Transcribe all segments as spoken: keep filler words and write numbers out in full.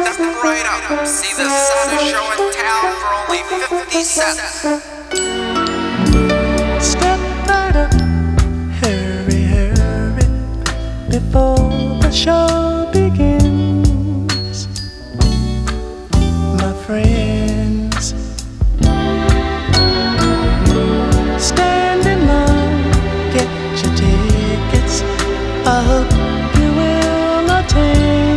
step right up. See the saddest show in town for only fifty cents. Step right up, hurry, hurry, before the show begins. My friends, stand in line, get your tickets. I hope you will attain.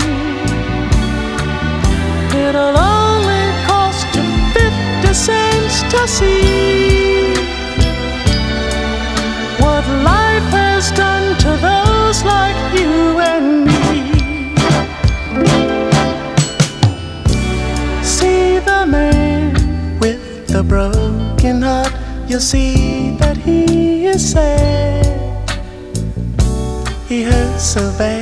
It'll only cost you fifty cents to see what life has done to those like you and me. See the man with the broken heart, you'll see that he is sad. He hurts so bad.